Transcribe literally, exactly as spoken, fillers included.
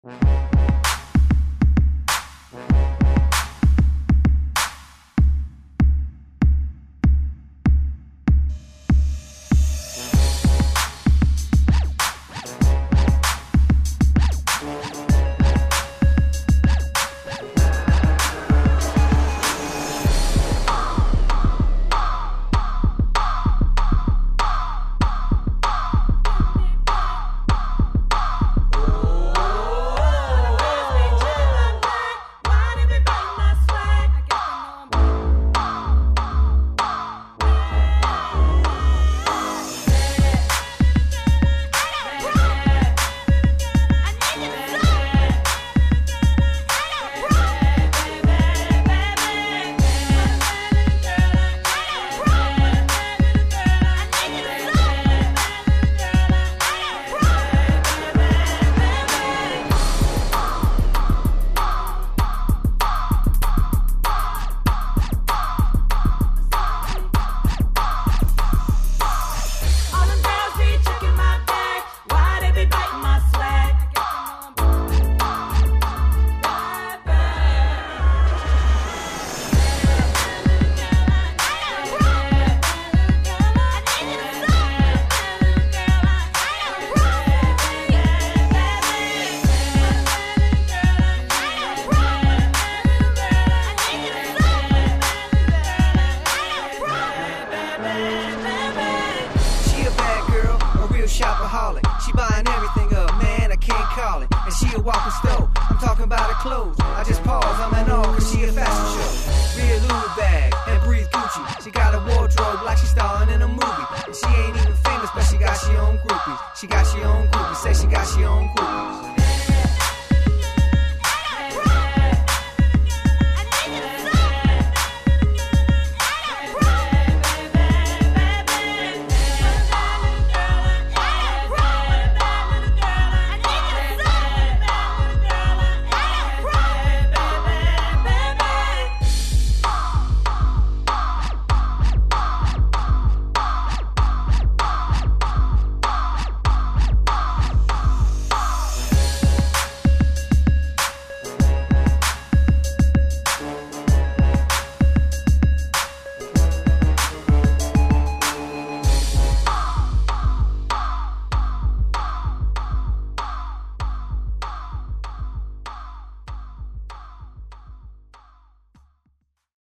Shopaholic, she buying everything up, man, I can't call it. And she a walking stove, I'm talking about her clothes. I just pause, I'm in awe, cause she a fashion show. Real Louis bag, and breathe Gucci. She got a wardrobe like she's starring in a movie. And she ain't even famous, but she got she own groupies. She got she own groupies, say she got she own groupies.